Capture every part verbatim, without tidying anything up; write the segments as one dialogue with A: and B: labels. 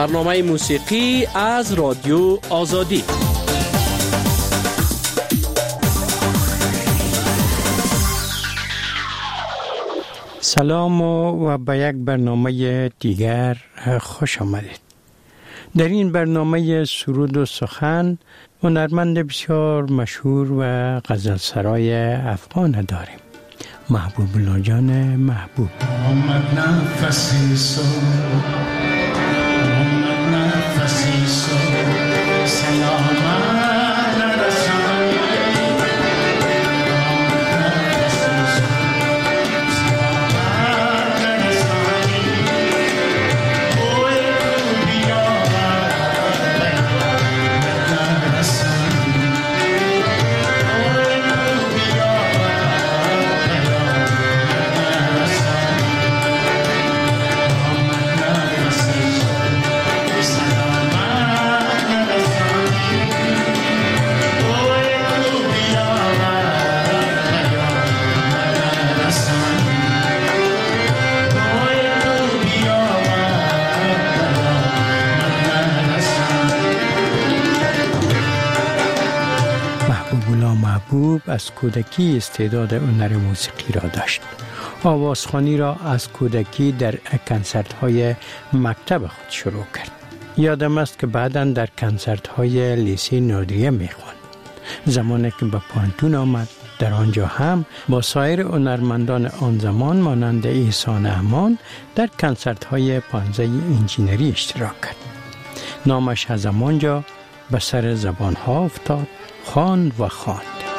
A: برنامه موسیقی از رادیو آزادی.
B: سلام و به یک برنامه دیگر خوش آمدید. در این برنامه سرود و سخن هنرمند بسیار مشهور و غزلسرای افغان داریم. محبوب الله جان محبوب.
C: آمد نفسی سو آمد نفسی سو سلامت
B: از کودکی استعداد هنر موسیقی را داشت. آوازخوانی را از کودکی در کنسرت‌های مکتب خود شروع کرد. یادم است که بعداً در کنسرت‌های لیسه نادریه می‌خواند. زمانی که به پانتون آمد، در آنجا هم با سایر هنرمندان آن زمان مانند احسان امان در کنسرت‌های پانزه انجینری اشتراک کرد. نامش از آنجا به سر زبان‌ها افتاد، خواند و خواند.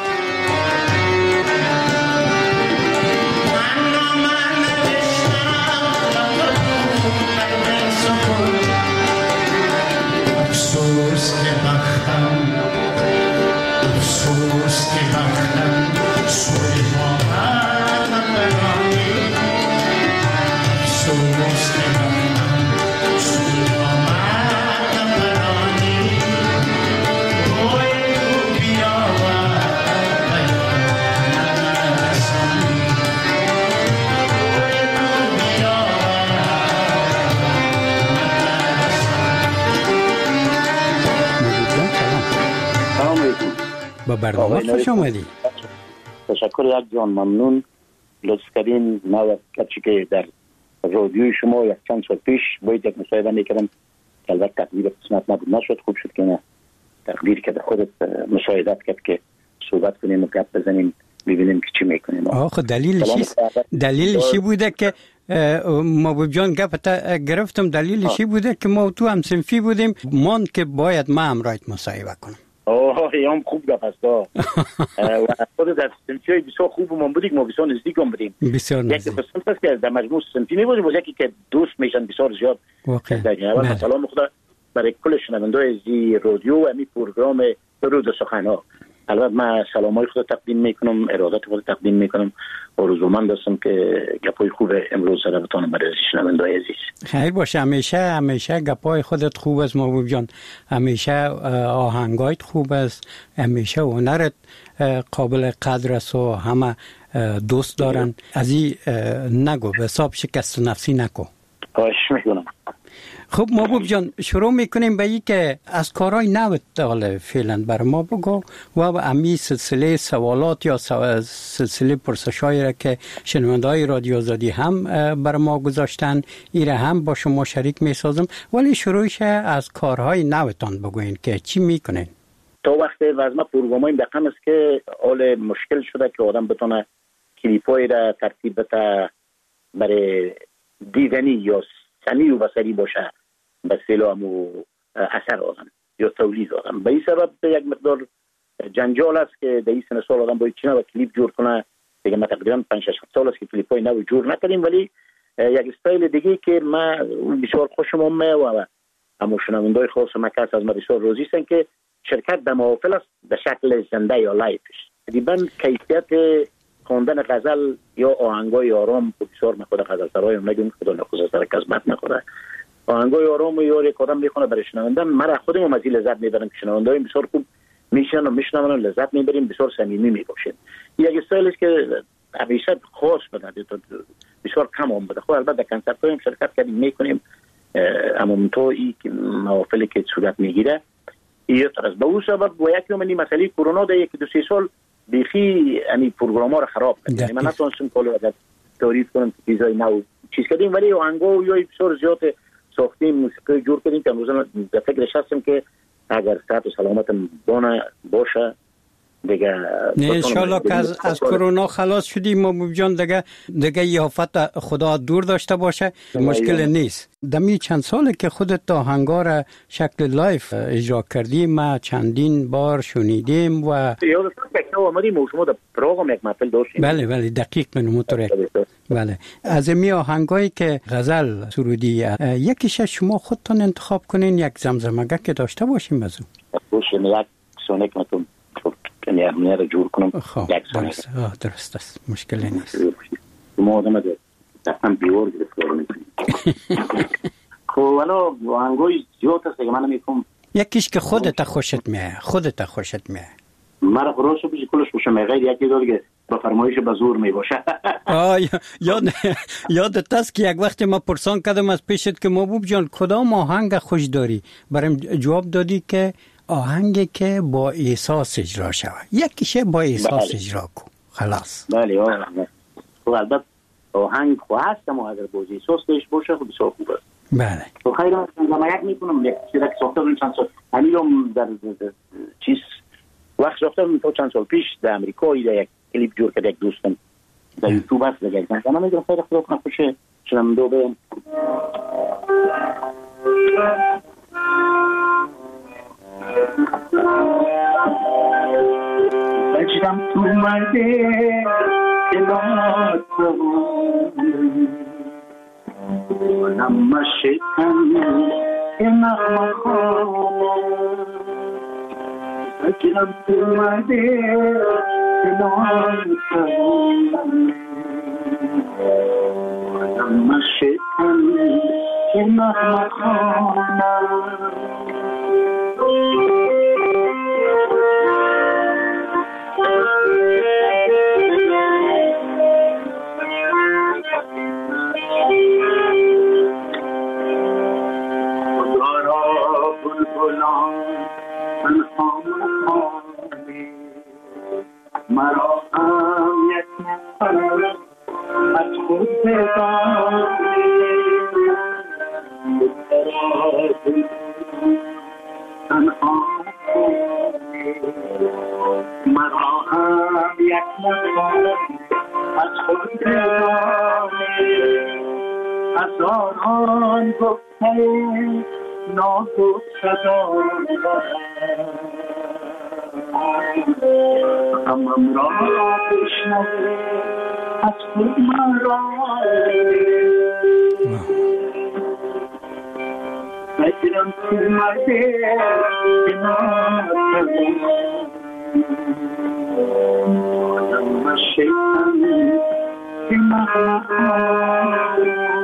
B: با برنامه خوش آمدی.
D: تشکر یک جان، ممنون. لطف کردین. ما کچی که در رادیوی شما یک چند سال پیش باید یک مصاحبه میکردم که البته تقدیر قسمت نبود، نشد. خوب شد که نه تقدیر که خودت مشاهدت کرد که صحبت کنیم و گپ بزنیم ببینیم که چی میکنیم.
B: آخه دلیلش دلیلش چی بوده که محبوب جان گپت گرفتم؟ دلیلش چی بوده که ما تو هم صنفی بودیم، ماند که باید ما هم رایت مصاحبه کنم.
D: اوه هم خوب گپ است. و خود در سنفی بسیار خوب ما بودیم، ما بسیار نزدیک هم بودیم.
B: بسیار نزدیک.
D: یک قسمت است که در مجموع سنفی می بودیم و یکی که دوست میشن بسیار زیاد. واقعا سلام خدا برای کل شنونده‌های زی رادیو و می پروگرام سرود و سخن‌ها. البته من سلامای خود تقدیم میکنم، ارادت خود تقدیم میکنم. آرزومند هستم که گپای خوب امروز سره بتونم برای شنونده‌های عزیز.
B: خیر باشه. همیشه همیشه گپای خودت خوب است محبوب جان، همیشه آهنگایت خوب است، همیشه هنرت قابل قدر است و همه دوست دارن. از این نگو، به حساب شکست نفسی نکو.
D: خواهش میکنم.
B: خب محبوب جان، شروع میکنیم به این که از کارهای نوت حالا فعلا بر ما بگو و امی سلسله سوالات یا سلسله پرسشایی را که شنونده‌های رادیو آزادی هم بر ما گذاشتن ایره هم با شما شریک میسازم، ولی شروعش از کارهای نوتان بگوین که چی میکنین.
D: تا وقت وزمه پروگرامای دقیقم است که حال مشکل شده که آدم بتونه کلیپایی را ترتیب بده برای دیدنی یا سمی و بصری باشه به سلام و اثر آدم یا تولید آدم. به این سبب یک مقدار جنجال است که در این سن سال آدم باید چینه و کلیپ جور کنه. دیگه ما تقریبا پنج شش سال است که کلیپ های نو جور نکردیم، ولی یک استایل دیگه که ما بسیار خوشم اومد و همون شنونده‌های خاص ما کس از ما بسیار راضی هستن که شرکت در محافل است به شکل زنده یا لایفش. تقریبا کیفیت خواندن غزل یا آهنگای آرام بسیار مخود غزل سرای نگیم خدا نخواسته سر کس بد نخوره. آهنگای آرام یا یک آدم میخونه برای شنوندن، من خودم از این لذت میبرم که شنونده‌های بسیار خوب میشن و میشنون و لذت میبریم، بسیار صمیمی میباشیم. یک استایل است که همیشه خاص بده، بسیار کم هم بده. خب البته کنسرت‌های هم شرکت کردیم میکنیم، اما تو این محافلی که صورت میگیره این طرز به اون سبب و یکی من این مسئله کرونا در یک دو سه سال بیخی یعنی پروگرام ها رو خراب کرد. یعنی من نتونستم کلو اگر تعریف کنم که چیزای نو چیز کردیم، ولی آهنگا یا بسیار زیاد ساختیم، موسیقی جور کردیم که امروز در فکرش هستم که اگر صحت و سلامتم بانه باشه دیگه
B: نه انشالله که از, از کرونا خلاص شدیم محبوب جان، دیگه دیگه یافت خدا دور داشته باشه مشکل نیست. دمی چند ساله که خودت آهنگا را شکل لایف اجرا کردی، ما چندین بار شنیدیم و
D: یادم که اومدیم شما در پروگرام یک محفل داشتیم.
B: بله بله دقیق من موتور. بله از می آهنگایی که غزل سرودی یکیش شما خودتون انتخاب کنین، یک زمزمگه که داشته باشیم از اون.
D: باشه یک سونیک متون کنی امنیه رو جور کنم.
B: خب درست آه درست است، مشکل نیست.
D: ما آدم ده دستم بیور گرفت میکنیم. خب والا آهنگای زیاد هست که من میکنم. یکیش
B: که خودت خوشت میه، خودت خوشت میه.
D: مرا خراش رو بیشی کلش خوشم میه، غیر یکی داره که با فرمایش به زور میباشه.
B: آه یاد یادت است که یک وقت ما پرسان کردم از پیشت که محبوب جان کدام آهنگ خوش داری؟ برایم جواب دادی که آهنگی که با احساس اجرا شود. یکیشه با احساس اجرا کن خلاص.
D: بله آه خب البته آهنگ خو هست اما اگر با احساس داشته باشه خب بسیار خوبه.
B: بله
D: تو خیلی من یک میکنم یک چیزی که ساخته بودم چند سال همینم در چیز وقت ساخته بودم تا چند سال پیش در امریکا یک کلیپ جور کرد یک دوستم در یوتیوب هست دیگه من میگم خیلی خدا کنه خوشه چنم دو به بجدم تو مرده کنار نم شکن نغمه خواه بجدم تو مرده کنار نم شکن نغمه خواه مرا هم یک نفر از خود بدانی تنها مرا هم یک نفر از خود بدانی هزاران گفته نازک صدا غمم را بشنوی از خود مرا بگیرم تو مرده کنار آدم شیطانی که من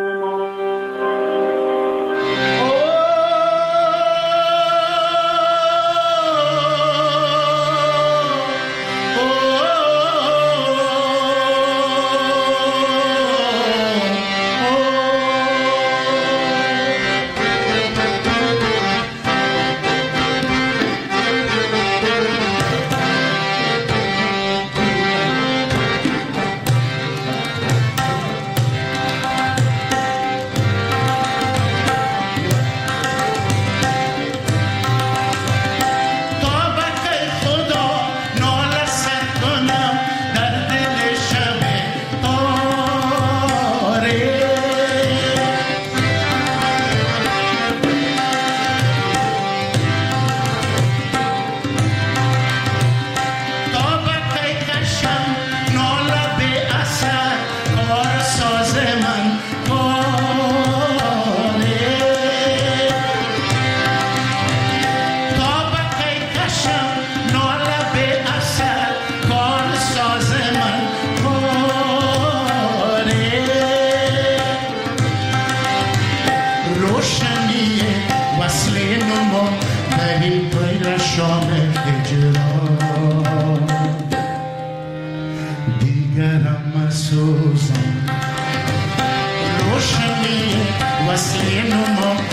C: روشنی وسیله نما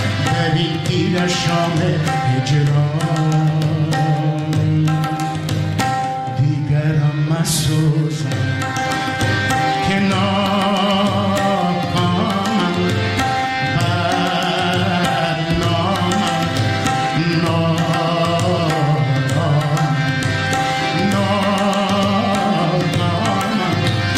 C: شام هجران دیگرم مسوزم که ناکامم بدنامم نارامم ناکامم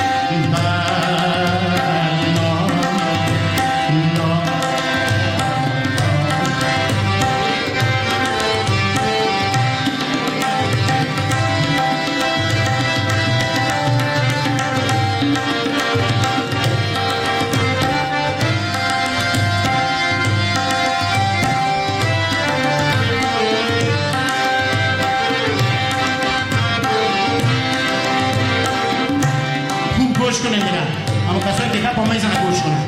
C: گوش کنه میرم اما کسایی که کپ آمه زنه گوش کنه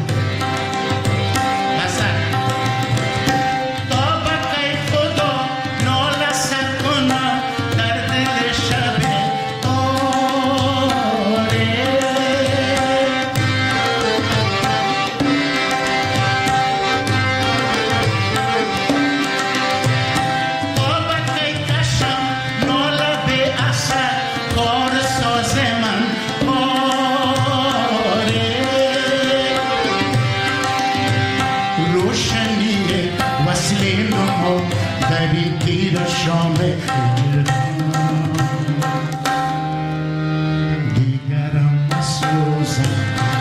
C: بسر تا بقی خدا نالست کنم در دل شب آره تا بقی کشم ناله به اثر کار ساز من در این تیر شام هجران دیگرم مسوزم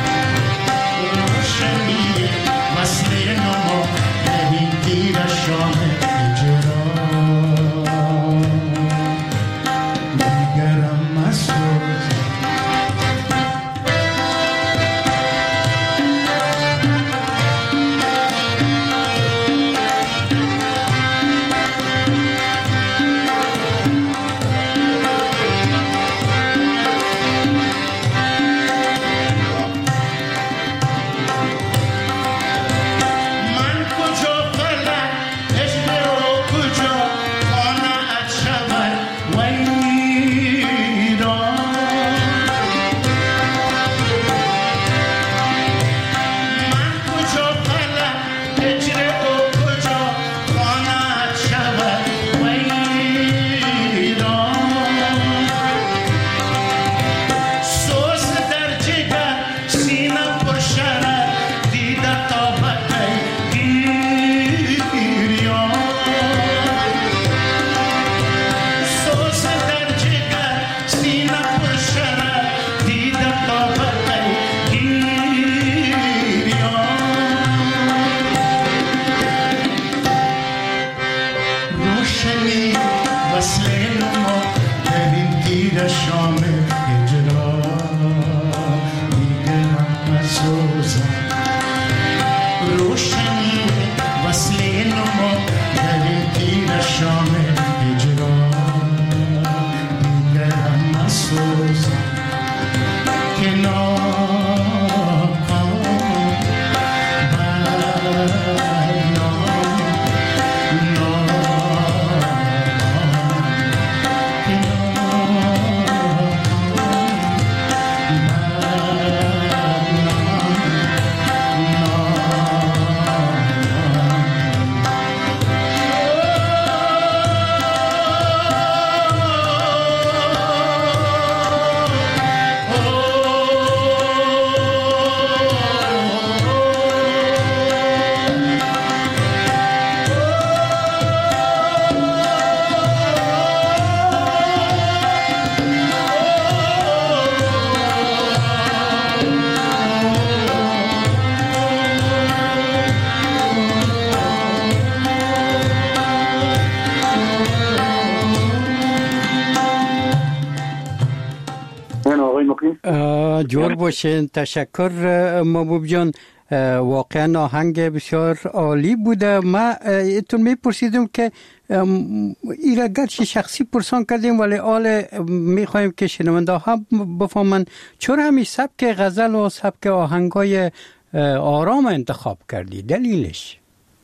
C: روشنی وصل نما در این تیر شام هجران دیگرم مسوزم
B: جور باشین. تشکر محبوب جان، واقعا آهنگ بسیار عالی بوده. ما ایتون میپرسیدم که ایره گرچه شخصی پرسان کردیم ولی آل میخوایم که شنونده ها بفهمن چرا همی سبک غزل و سبک آهنگای آرام انتخاب کردی؟ دلیلش؟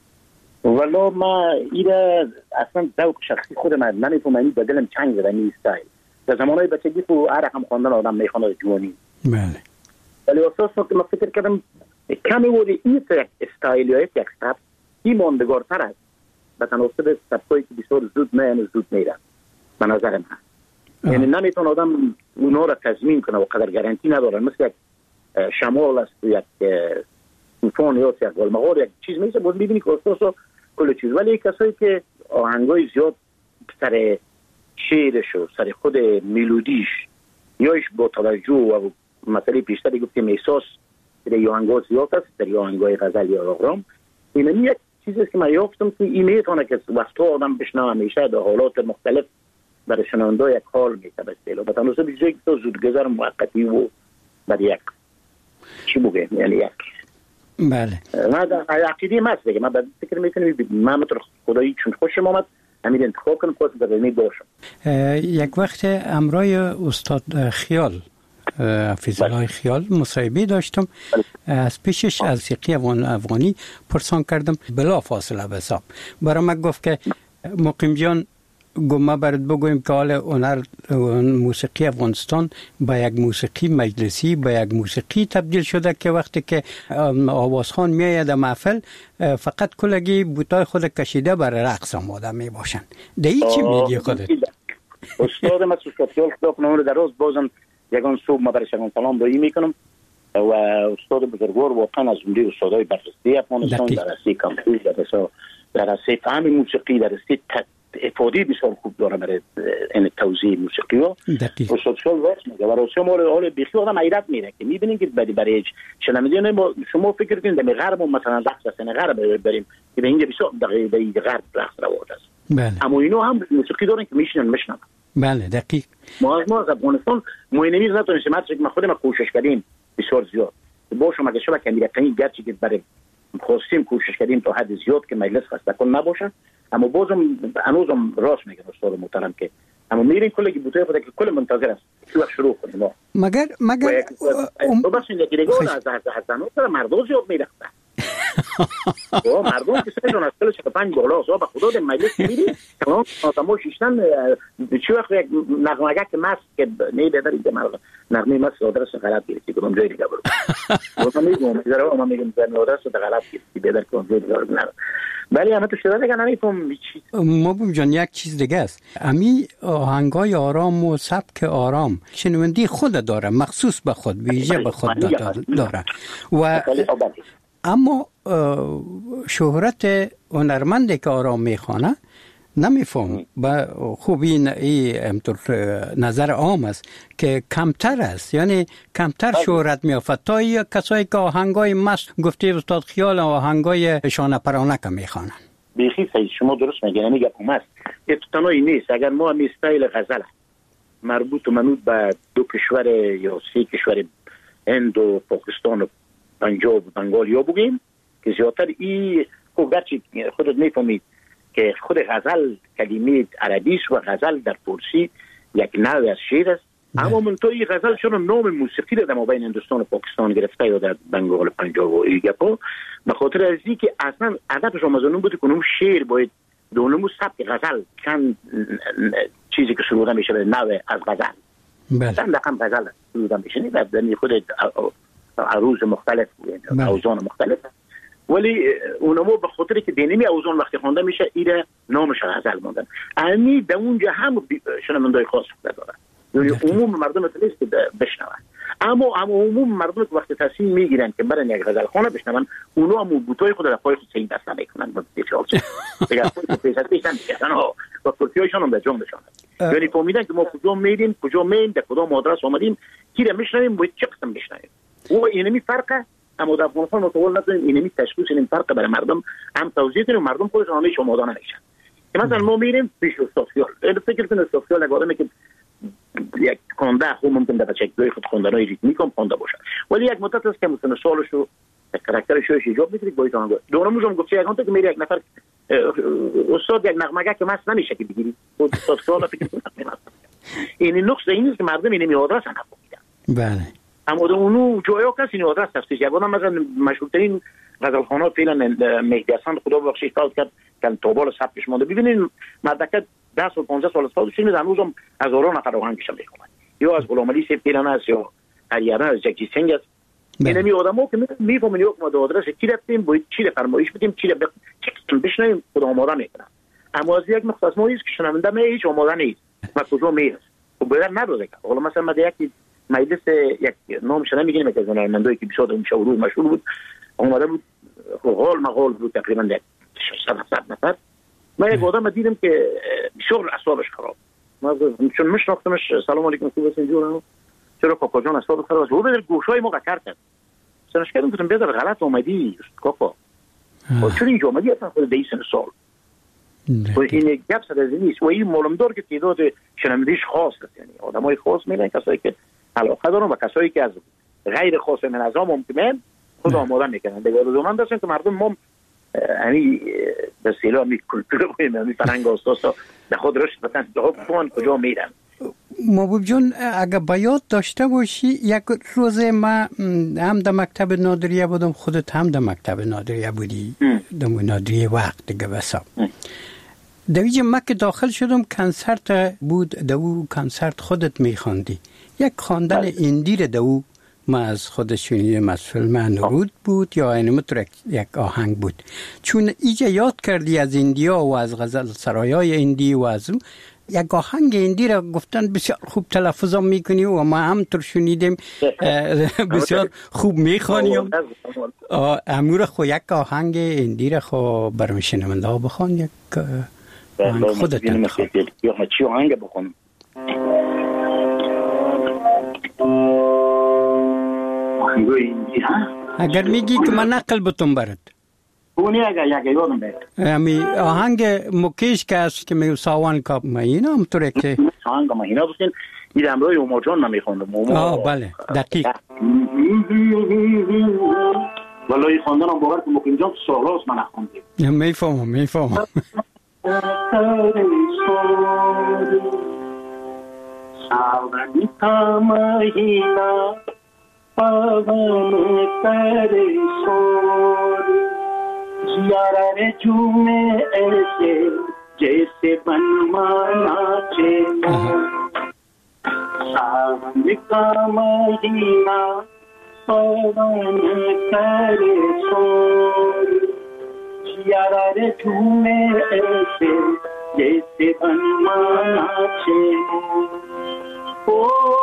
D: والا ما ایره اصلا ذوق شخصی خود من نمیفهمم، به دلم چنگ زده این استایل. در زمانهای بچگی تو هر رقم خواندن آدم میخونه جوانی.
B: بله.
D: ولی اساسا که من فکر کردم کمی بوده این یک استایل یا یک سبک این ماندگارتر است به تناسب سبکایی که بسیار زود میان زود میرن به نظر من. یعنی نمیتونه آدم اونا را تضمین کنه و قدر گارانتی نداره، مثل یک شمال است یک طوفان یا یک گلمغار یک چیز میشه باز میبینی که اساسا کل چیز. ولی کسایی که آهنگای زیاد سر شعرش و سر خود ملودیش یایش با توجه و مسئله پیشتری گفتیم احساس در آهنگای زیاد است، در آهنگای غزل یا راغرام، این یک چیزی است که من یافتم که این میتونه که وقتا آدم بشنوه همیشه در حالات مختلف برای شنونده یک حال میده به اصطلاح به تناسب چیزی که تو زودگذر موقتی و بعد یک چی بگم یعنی یک
B: بله
D: من عقیده ماست دیگه. من فکر میکنم من مطور خدایی چون خوشم آمد همین انتخاب کنم که در می باشم.
B: یک وقت امرای استاد خیال حفیظ الله خیال مصاحبه داشتم، از پیشش از سیقی افغان افغانی پرسان کردم بلا فاصله به حساب برای من گفت که مقیم جان گما برات بگویم که حال هنر موسیقی افغانستان به یک موسیقی مجلسی به یک موسیقی تبدیل شده که وقتی که آوازخوان میآید محفل فقط کلگی بوتای خود کشیده برای رقص آماده می باشند. دهی چی میگی خودت؟
D: استاد ما سوسکاتیال خدا کنه اون در روز بازم یگان صبح ما برش یگان سلام دایی میکنم و استاد بزرگوار واقعا از اونجای استادای بررسی افغانستان درسی کامپیوتر درس درسی فهم موسیقی درسی افادی بسیار خوب داره برای این توزیع موسیقی ها استاد شال وقت میگه و راستی ما حال بیخی آدم حیرت میره که میبینیم که برای برای شنمیدین شما فکر کنید در غرب مثلا رقص سن غرب بریم که به اینجا بسیار در غرب رقص رواج است.
B: بله
D: اما اینو هم موسیقی دارن که میشنن میشنن.
B: بله دقیق.
D: ما از ما از افغانستان ما نمیز نتونستیم ما ما خودمون کوشش کردیم بسیار زیاد باشه مگه شما که میرفتین گرچه که برای خواستیم کوشش کردیم تا حد زیاد که مجلس خسته کن نباشه، اما بازم هنوزم راست میگن استاد محترم که اما میرین کلی بوته خود که کل منتظر است که وقت شروع کنیم. ما
B: مگر مگر
D: تو بس این دیگه از از از سر مردم زیاد میرخته او مردم که سه جون از کل چهل و پنج بالا صاحب خدا در مجلس میری تمام آدمو شیشتن چه وقت یک نغمه که ماست که نه بدارید مردم نغمه ماست آدرس غلط گرفتی کدوم جای دیگه برو تو میگم میذارم ما میگم در آدرس غلط گرفتی بدار کدوم جای دیگه نه. ولی اما تو شده دیگه نمیفهم چی
B: مبیم جان یک چیز دیگه است. امی آهنگای آرام و سبک آرام شنوندی خود داره مخصوص به خود ویژه به خود داره و اما شهرت هنرمندی که آرام میخوانه نمیفهم به خوبی این نظر عام است که کمتر است، یعنی کمتر شهرت میافت تا یا کسایی که آهنگای مست گفته استاد خیال آهنگای شانه پرانه که میخوانن.
D: بیخی صحیح شما درست میگین میگم مست یه تنهایی نیست. اگر ما هم استایل غزل مربوط و منوط به دو کشور یا سه کشور هند و پاکستان و پنجاب و بنگال یا بگیم که زیادتر ای خود گرچه خودت میفهمید که خود غزل کلمه عربی است و غزل در فارسی یک نوع از شعر است، اما من تو این غزل چون نام موسیقی را در مابین هندوستان و پاکستان گرفته یا در بنگال و پنجاب و این گپا به خاطر از این که اصلا هدفش آمازون بود که اون شعر باید دونمو سبک غزل چند چیزی که شروع میشه به نوع از غزل چند رقم غزل شروع میشه در خود عروض مختلف و اوزان مختلف، ولی اونمو به خاطر که دینمی اوزان وقتی خوانده میشه ایره نامش غزل موندن. یعنی در اونجا هم شنوندای خاص داره، یعنی عموم مردم نیست که بشنون، اما اما عموم مردم که وقتی تصمیم میگیرن که برن یک غزل خانه بشنون اونا هم بوتای خود در پای خود صحیح دست نمیکنن با دیچال دیگه خود پیشت پیشن میشن و کرتیایشان هم به جان بشن، یعنی فهمیدن که ما کجا میریم کجا میریم در کدام آدرس اومدیم کی رو میشنویم باید چه قسم بشنویم. و اینمی فرقه اما در افغانستان متول نداریم اینمی تشخیص این فرقه برای مردم هم توضیح کنیم مردم خودشون آمیش آماده نمیشن که مثلا ما میریم پیش استاد خیال فکر کنید استاد خیال یک آدمی که یک خونده خوب ممکن در بچه دوی خود خوندنهای ریتمیک هم خونده باشه، ولی یک مدت است که مثلا سالش و کاراکترش رو ایجاب میکنید باید آنگاه دورموز هم گفته یک آنتا که میری یک نفر استاد یک نغمگه که مست نمیشه که بگیری استاد خیال فکر کنید این نقص این است که مردم اینمی آدرس هم نفهمیدن.
B: بله
D: اما اونو جایا کسی این آدرس تفسیر یک آدم مثلا مشهورترین غزلخوان‌ها فعلا مهدی حسن خدا بخشید کار کرد که تابال سبکش مونده. ببینید مردکت ده سال پانزده سال استاد شده هنوزم هزاران نفر آهنگش میخونن، یا از غلام علی سیف پیران است یا هریانه از جگجی سنگ است. اینمی آدم‌ها که میفهمن یک ما آدرس کی رفتیم باید چی رو فرمایش بدیم چی رو چی بشنویم خدا آماده میکنن. اما از یک نقطه از ما است که شنونده می هیچ آماده نیست و کجا میرسه و باید نبوده که حالا مثلا ما یکی مجلس یک نامش نمیگیم که از نماینده‌ای که بسیار مشهور مشهور بود اومده بود حال مقال بود تقریبا ششصد هفتصد نفر ما یک آدم دیدم که بسیار اعصابش خراب ما چون میشناختمش سلام علیکم خوب هستین جون چرا کاکا جان اعصاب خراب است و به گوشای ما قطر کرد سنش کردم گفتم بذار غلط اومدی کاکا و چون اینجا اومدی اصلا خود دیس سال و این گپ سر از نیست و این معلومدار که تعداد شنوندگیش خاص است یعنی آدمای خاص میلن کسایی که علاقه دارن و کسایی که از غیر خاص من از ممکنه خود آماده میکنن دیگه لزوما داشتن که مردم ما یعنی به اصطلاح می کلتور می فرهنگ اساسا به خود رشد بدن جواب کجا میرن.
B: محبوب جان اگه بیاد داشته باشی یک روز ما هم در مکتب نادریه بودم خودت هم در مکتب نادریه بودی در نادریه وقت دیگه بسا در اینجا ما که داخل شدم کنسرت بود در او کنسرت خودت میخواندی یک خواندن اندیر در او ما از خودش شنیدم از فیلم نورود بود یا اینمطور یک آهنگ بود چون ایجا یاد کردی از اندیا و از غزل سرایای اندی و از اون یک آهنگ اندی را گفتن بسیار خوب تلفظ هم میکنی و ما هم تر شنیدیم بسیار خوب میخوانیم امور خو یک آهنگ اندی را خو برای شنونده ها بخوان یک خودت انتخاب
D: یا چی آهنگ بخون
B: اگر میگی که من نقل بتون برد
D: اونی اگر یک یادم برد
B: امی آهنگ مکیش که است که میو ساوان کاب مهینا همطوره که
D: آهنگ مهینا بسین این امروی اوما جان نمیخوندم
B: آه بله دقیق
D: ولی خواندن هم باور که مکیم جان سالاست من نخوندیم
B: میفهمم میفهمم
D: सावन का महीना पवन करे शोर जियारा रे झूमे ऐसे जैसे बनमाना चे सावन का महीना पवन करे शोर जियारा रे झूमे ऐसे जैसे बनमाना चे ओ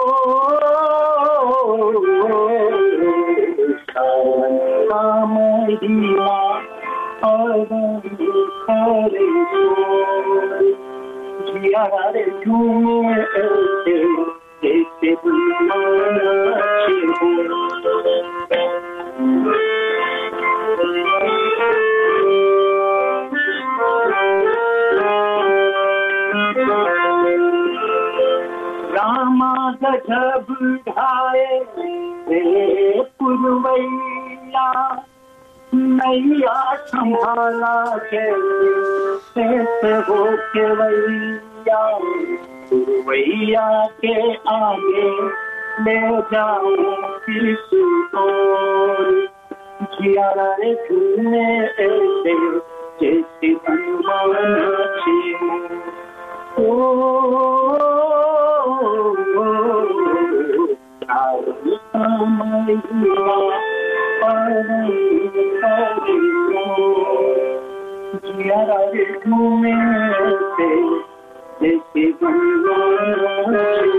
D: सावन का महीना पवन करे शोर जियारा रे झूमे ऐसे जैसे बनमाना चे रामा गजब ढाए पुरवैया नैया संभाला कैसे हो के वैया पुरवैया के आगे ले जाऊं किस ओर जियारा रे झूमे ऐसे जैसे बनवाना छे ओ जियारा रे झूमे से जैसे बनवाना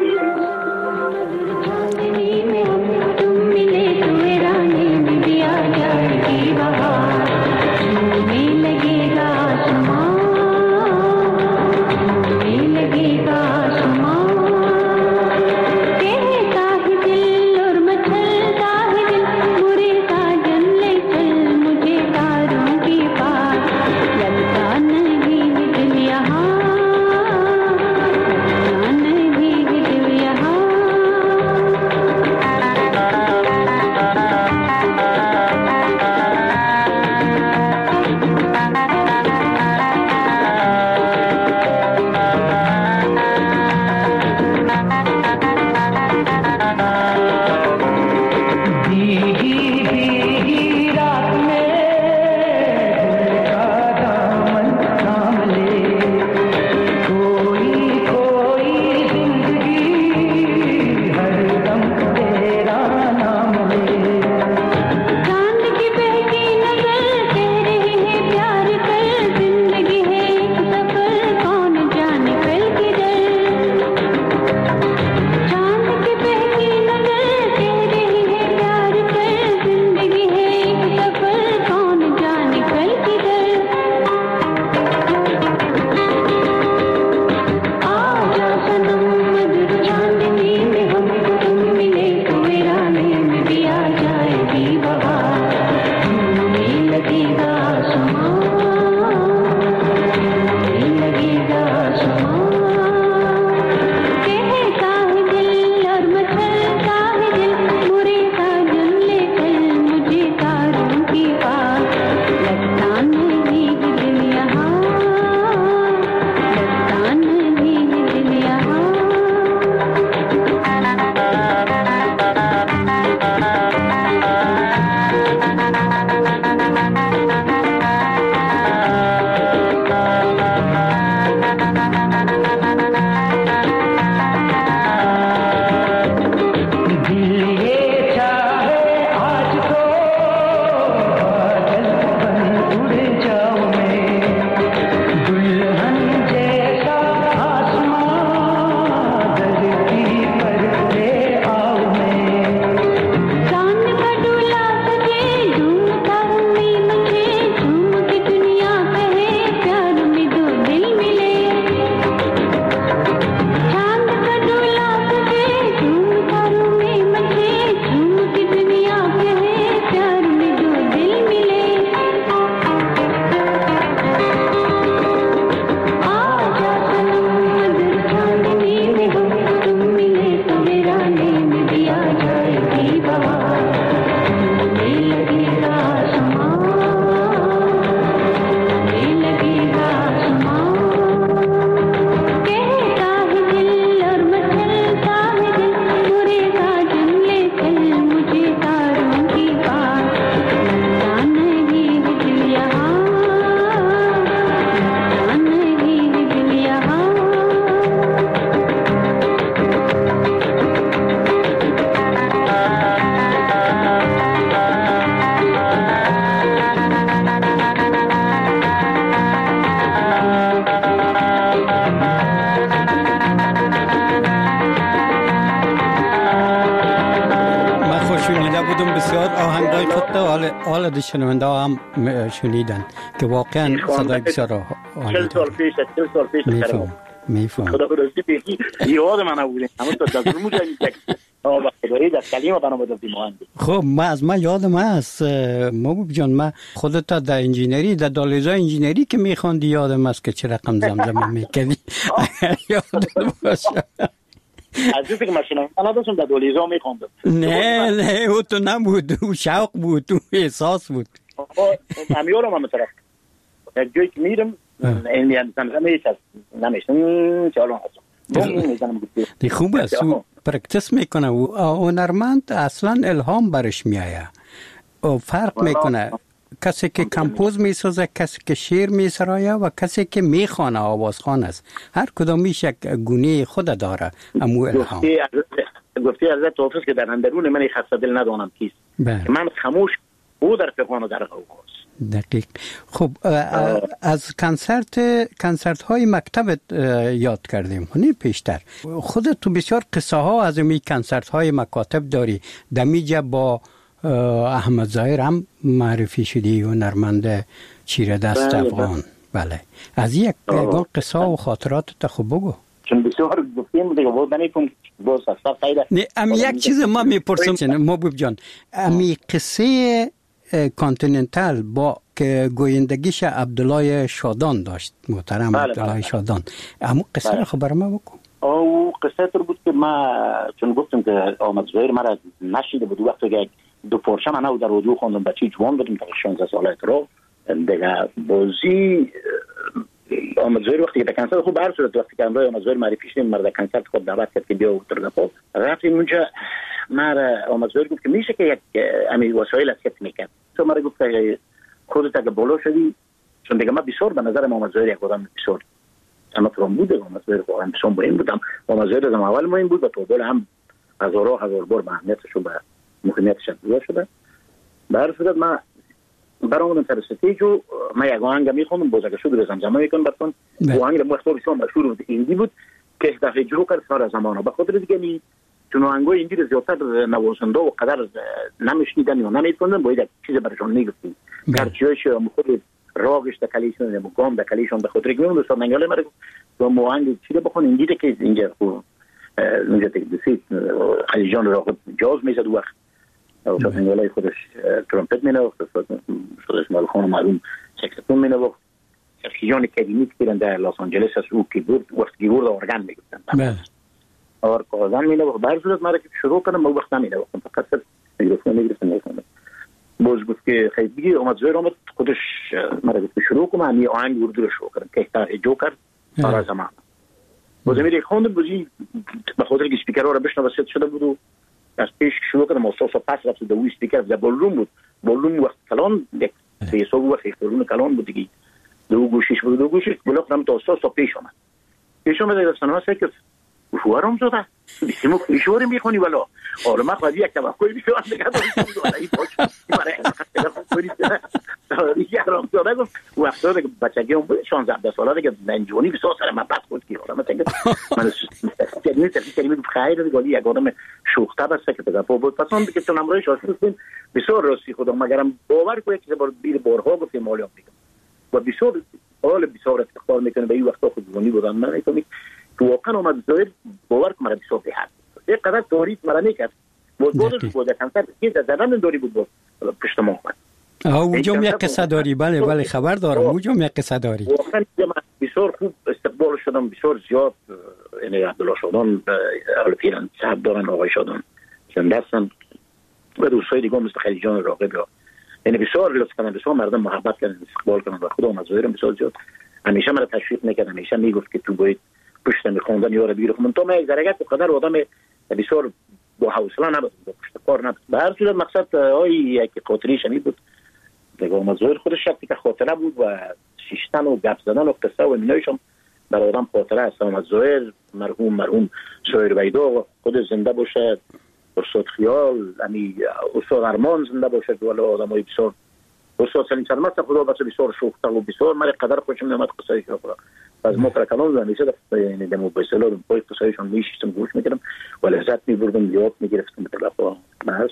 D: तुम मिले हुए रानी में दिया जाएगी बहार में लगेगा आसमान में लगेगा आसमान नहीं
B: کدوم بسیار آهنگای خود حال حال د شنونده هم شنیدن که واقعا صدای بسیار عالی
D: چهل سال پیش چهل سال پیش
B: میفهم میفهم
D: خدا خداستی پیشی یاد من نبودیم همون تا دستور موجه میتک آه وقتی در کلیم بنا بدادیم مهندی.
B: خب ما از ما یادم هست محبوب جان، ما خودت در انجینری در دالیزای انجینری که میخواندی یادم هست که چه رقم زمزمه میکردی یادم باشه.
D: از اینکه ماشینا انا داشتم در دالیزا میخواندم.
B: نه نه او تو نبود، او شوق بود، تو احساس بود.
D: همیارم هم طرف یک جایی که میرم این یعنی زمزمه هیچ از نمیشتم چه الان هستم
B: دی خوب است او پرکتس میکنه و هنرمند اصلا الهام برش میآید و فرق میکنه کسی که کمپوز میسازه، کسی که شعر میسراید و کسی که میخوانه آوازخوان است. هر کدومیش یک گونه خود داره. امو الهام
D: گفتی از توفیق که در اندرون من خسته دل ندانم کیست. من خاموش او در فقان و در غوغاست.
B: دقیق. خب از کنسرت کنسرت های مکتبت یاد کردیم هنی پیشتر. خودت تو بسیار قصه ها از این کنسرت های مکاتب داری. دمیجا با احمد ظاهر هم معرفی شدی و هنرمند چیره دست
D: بله
B: افغان. بله. از یک قصه و خاطرات تا خوب بگو.
D: چون بسیار گفتیم دیگه بود نمی‌کنم باز اصلا فایده.
B: نه ام یک چیز ما میپرسم محبوب جان. امی قصه کانتیننتال با که گویندگیش عبدالله شادان داشت، محترم
D: بله
B: عبدالله
D: بله.
B: شادان، اما قصه
D: بله.
B: رو خبر ما بکن.
D: او قصه تر بود که ما چون گفتم که آمد زهیر مرا نشیده بود وقتی که دو پرچه من او در رادیو خواندم بچه جوان بودم تا شانزده ساله رو دیگه بازی آمد زهیر وقتی که کنسرت خوب عرض شد وقتی که امروز آمد زهیر معرفی شدیم مرد کنسرت خود دعوت کرد که بیا و ترگفا رفتیم اونجا. مرا آمد زهیر گفت که میشه که یک امی وسایل از کسی میکرد تو مرا گفت که خودت اگه بالا شدی چون دیگه من بسیار به نظر آمد زهیر یک آدم بسیار اما فرام بوده آمد زهیر واقعا بسیار مهم بودم. آمد زهیر از اول مهم بود و تو دل هم هزارها هزار بار به اهمیتش و به مهمیتش افزوده شده. به هر صورت من برامون سر استیج و من یک آهنگ میخوندم باز اگه شد رو زمزمه میکنم براتون. آهنگ مختار بسیار مشهور بود ایندی بود که دفعه جلو کرد سال زمانه به خاطر دیگه نی چون آهنگای ایندی رو زیادتر نوازنده و قدر نمیشنیدن یا نمیفهمیدن باید یک چیز براشون میگفتیم کارچیاش خود راگش دکلیشون یا گام دکلیشون به خاطر میگم دوستان منگاله مرا و آهنگ چی رو بخون ایندی که اینجا خوب اونجا تکدیسی خلیجان راغب جاز میزد وقت و شاید منگاله خودش ترامپت مینوخت خودش مالخان معلوم سکسفون مینوخت خلیجان کدیمی که در لاس آنجلس از او کیبورد وقت کیبورد ارگان میگفتن اور کارزان مینوخت به هر صورت مرا که شروع کردم وقت نمینوختم فقط میکروفون میگرفتم میخوندم باز گفت که خیلی دیگه اومد زهیر اومد خودش مرا گفت شروع کنم همین آهنگ اردو رو شروع کردم که تا جوکر سال زمان باز میری خوندم بازی به خاطر که اسپیکرها رو بشنوه ست شده بود و از پیش شروع کردم اساس پس رفت دو اسپیکر در بولروم بود بولروم وقت کلان یک به حساب وقت بولروم کلان بود دیگه دو گوشش بود دو گوشش بلاک نم تا اساس پیش اومد پیش اومد در سنها سکت وشوارم زده بسیمو میشوری میخونی ولی آره من خواهی یک توقعی بیشتر نگه دارم ولی باش برای خسته خوبی دیگه آرام زده گفت وقتا دیگه بچگی هم بود شانزده هفده ساله دیگه ننجونی بسیار سر من بد خود که آرام تنگه من کلمه تلفی کلمه خیر دیگه ولی یک آدم شوخته بسته که تدفع بود پس هم دیگه چون امروز شاشون بودیم بسیار راستی خودم مگرم باور کنه که بار بیر بارها گفتیم مالیام میگم و بسیار حال بسیار افتخار میکنه به این وقتا خودمونی بودم من میگم تو واقعا اومد زهیر باور که مرا بسیار بهت یک قدر تاریخ مرا میکرد بود بودش بود کنسرت که در زدن داری بود بود پشت ما اومد
B: اوجام یک قصه داری بله بله خبر دارم اوجام یک قصه داری
D: واقعا من بسیار خوب استقبال شدم بسیار زیاد یعنی عبدالله شادان اهل پیران صاحب دارن آقای شادان زنده هستن و دوستای دیگه مثل خلیجان راغب یعنی بسیار لطف کردن بسیار مردم محبت کردن استقبال کردن و خدا اومد زهیر بسیار زیاد همیشه مرا تشویق میکرد همیشه میگفت که تو باید پشت میخوندن یا رو بیرو من تو من یک درجت قدر آدم بسیار با حوصله نبود با پشت کار نبود به هر صورت مقصد آی یک خاطری شمی بود دیگه اومد زهیر خودش شفتی که خاطره بود و شیشتن و گپ زدن و قصه و اینایشم برای آدم خاطره است. اومد زهیر مرحوم مرحوم شاعر ویدا و خود زنده باشه استاد خیال امی استاد ارمان زنده باشه ولی آدمای بسیار استاد سلیم سلامت خدا بس بسیار شوخته و بسیار من قدر خوشم نمیاد قصه شو از ما کلام همیشه در یعنی دمو به اصطلاح پای قصه‌شون میشستم گوش میکردم و لذت میبردم یاد میگرفتم به طرف به هر صورت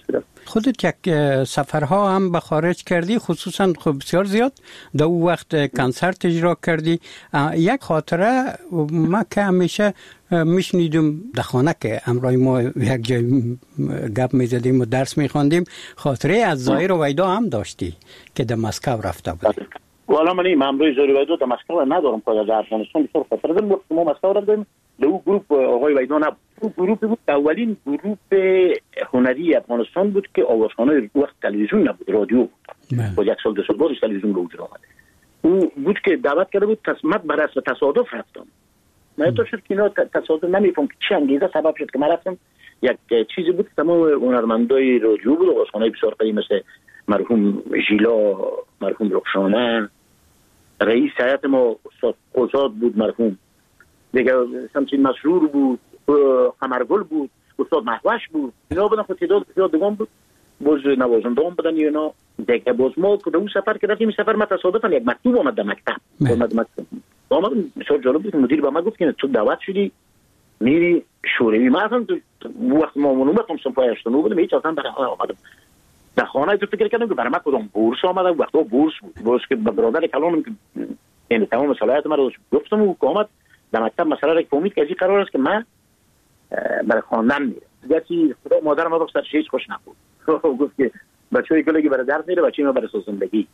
B: خودت یک سفرها هم به خارج کردی، خصوصا خب بسیار زیاد در اون وقت کنسرت اجرا کردی. یک خاطره ما که همیشه میشنیدم در خانه که امرای ما یک جای گپ میزدیم و درس میخواندیم، خاطره از ظاهر و ویدا هم داشتی که در مسکو رفته بودی.
D: والا من این امروی ظاهر و ویدا در مسکو ندارم که در افغانستان بسیار خاطره دارم. وقتی ما مسکو رفتیم در اون گروپ آقای ویدا نبود. اون گروپ بود اولین گروپ هنری افغانستان بود که آوازخوانای وقت تلویزیون نبود، رادیو بود. با یک سال دو سال بعدش تلویزیون به وجود آمد. اون بود که دعوت کرده بود، تصمیم بر اساس تصادف رفتم. من تو شد که اینا تصادف نمیفهم که چه انگیزه سبب شد که من رفتم. یک چیزی بود که تمام هنرمندای رادیو بود، آوازخوانای بسیار قدیمی مثل مرحوم ژیلا، مرحوم رخشانه، رئیس هیئت ما استاد قزاد بود، مرحوم دیگه شمسین مسرور بود، قمرگل بود، استاد مهوش بود. اینا بودن خود تعداد بسیار دیگه بود، باز نوازنده هم بودن. اینا دیگه باز ما که اون سفر که رفتیم، سفر ما تصادفاً یک مکتوب آمد در مکتب. آمد مکتب آمد بسیار جالب بود. مدیر به ما گفت که تو دعوت شدی میری شوروی. ما اصلا وقت ما اونو بخوام سنفای هشتاد و نه بودم، هیچ اصلا برای آمدم در خانه تو فکر کردم که برای من کدام بورس آمده. وقتا بورس بود، باز که برادر کلانم که این تمام صلاحیت من رو گفتم و که آمد در مکتب مسئله را که فهمید که از این قرار است که من برای خواندن میرم. گرچه خدا مادرم ما گفت هیچ خوش نبود. گفت که بچه‌ای گله که برای درس میره، بچه‌ای ما برای زندگی.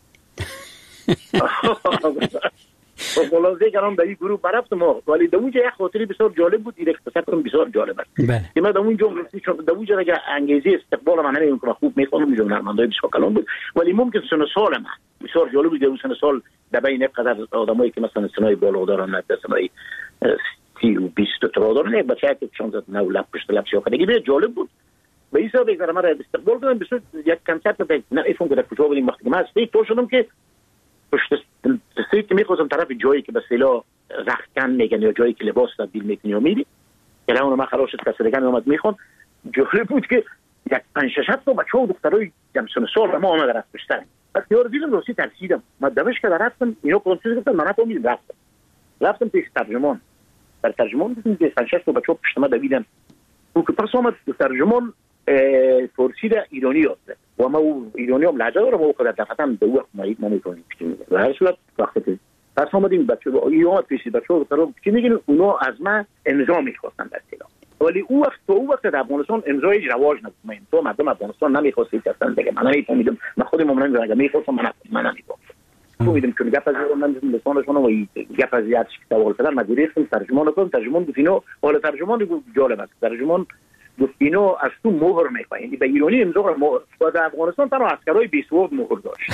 D: و خلاصه کردم در این گروه برفتم. ولی در اونجا یک خاطری بسیار جالب بود، ایرکس پسر کنم بسیار جالب است. که من در اونجا چون در اونجا اگه انگیزه استقبال من نمیدونم که خوب میخوام اونجا هنرمندای بسیار کلان بود، ولی ممکن سن سال من بسیار جالب بود. در سن سال در بین قدر آدمایی که مثلا سنای بالا دارن، نه سنای سی و بیست تا دارن، یک بچه که چند نه لب پشت لب شو کنه، به جالب بود. به این سبب اگر من استقبال کردم بسیار یک کنسرت به نه ایفون که در کجا بودیم. وقتی که من استیج تو شدم که پشت استیج که میخواستم طرف جایی که به اصطلاح رختکن میگن یا جایی که لباس تبدیل میکنی یا میری، که اون من خلاص شد کسرگن اومد میخوان. جالب بود که یک پنج شش تا بچه‌ها و دخترای جمع سن سال ما اومد رفت پشتن. بعد یارو دیدم روسی ترسیدم. من دمش که رفتم اینا کدوم چیزی گفتن من نفهمیدم. رفتم رفتم پیش ترجمان. در ترجمان دیدم که پنج شش تا بچه‌ها پشت ما دویدن. او که پس اومد ترجمان فارسی ایرانی یاد زد و ما او ایرانی هم لهجه دارم و خودت دفتم به وقت ما ما میکنیم چی میگه. و هر صورت وقتی پس اومدیم بچه‌ها ایران پیش بچه‌ها رو چی میگن، اونا از ما امضا میخواستن در اصطلاح. ولی او وقت تو او وقت در افغانستان امضای رواج نبود. تو مردم افغانستان نمیخواستید اصلا دیگه. من نمیفهمیدم. من خودم ممنون اگه میخواستم من من نمیفهمیدم. تو میدم که گپ از من لسانشون و گپ از یادش که سوال کردن مدیریت ترجمان کردم. ترجمان گفت اینو حالا ترجمان جالب است. ترجمان گفت اینو از تو مهر میخواد، یعنی به ایرانی امضا رو مهر. و در افغانستان تنها عسکرای بیسواد مهر داشت.